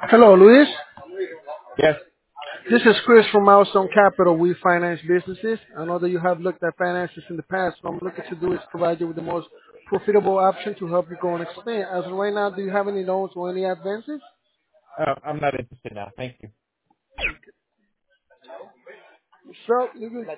Hello, Luis. Yes. This is Chris from Milestone Capital. We finance businesses. I know that you have looked at finances in the past. What I'm looking to do is provide you with the most profitable option to help you go and expand. As of right now, do you have any loans or any advances? I'm not interested now. Thank you. So, you can...